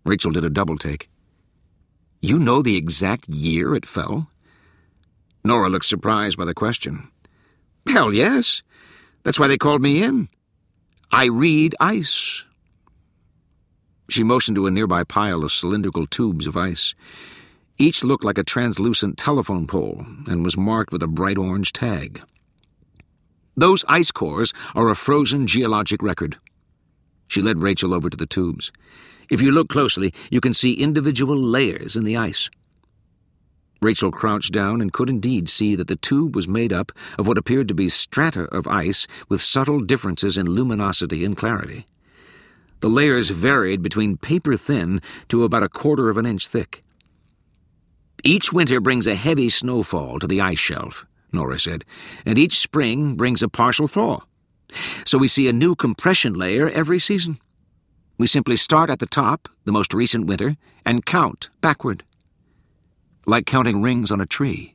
Rachel did a double-take. You know the exact year it fell? Nora looked surprised by the question. Hell yes. That's why they called me in. I read ice. She motioned to a nearby pile of cylindrical tubes of ice. Each looked like a translucent telephone pole and was marked with a bright orange tag. Those ice cores are a frozen geologic record. She led Rachel over to the tubes. If you look closely, you can see individual layers in the ice. Rachel crouched down and could indeed see that the tube was made up of what appeared to be strata of ice with subtle differences in luminosity and clarity. The layers varied between paper-thin to about 1/4 of an inch thick. Each winter brings a heavy snowfall to the ice shelf, Nora said, and each spring brings a partial thaw. So we see a new compression layer every season. We simply start at the top, the most recent winter, and count backward. Like counting rings on a tree.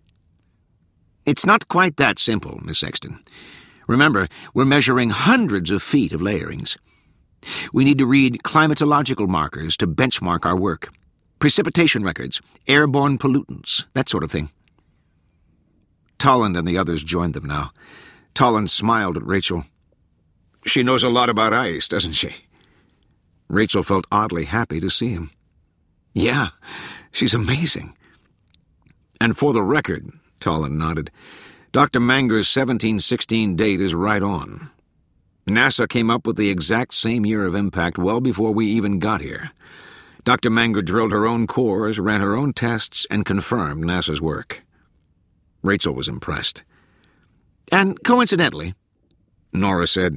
It's not quite that simple, Miss Sexton. Remember, we're measuring hundreds of feet of layerings. We need to read climatological markers to benchmark our work. Precipitation records, airborne pollutants, that sort of thing. Tolland and the others joined them now. Tolland smiled at Rachel. She knows a lot about ice, doesn't she? Rachel felt oddly happy to see him. Yeah, she's amazing. And for the record, Tolland nodded, Dr. Manger's 1716 date is right on. NASA came up with the exact same year of impact well before we even got here. Dr. Manger drilled her own cores, ran her own tests, and confirmed NASA's work. Rachel was impressed. And coincidentally, Nora said,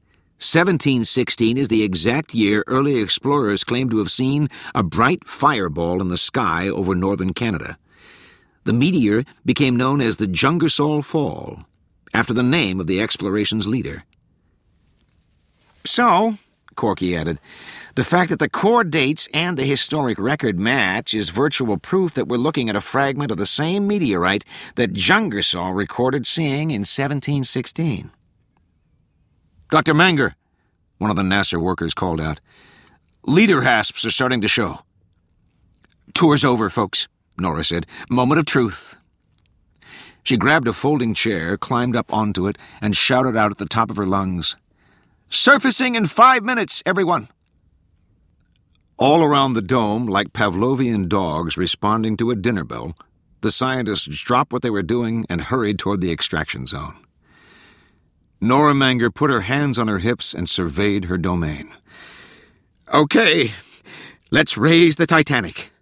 1716 is the exact year early explorers claimed to have seen a bright fireball in the sky over northern Canada. The meteor became known as the Jungersall Fall, after the name of the exploration's leader. So, Corky added, the fact that the core dates and the historic record match is virtual proof that we're looking at a fragment of the same meteorite that Jungersall recorded seeing in 1716. Dr. Manger, one of the NASA workers called out. Leader hasps are starting to show. Tour's over, folks, Nora said. Moment of truth. She grabbed a folding chair, climbed up onto it, and shouted out at the top of her lungs, Surfacing in 5 minutes, everyone! All around the dome, like Pavlovian dogs responding to a dinner bell, the scientists dropped what they were doing and hurried toward the extraction zone. Nora Manger put her hands on her hips and surveyed her domain. Okay, let's raise the Titanic.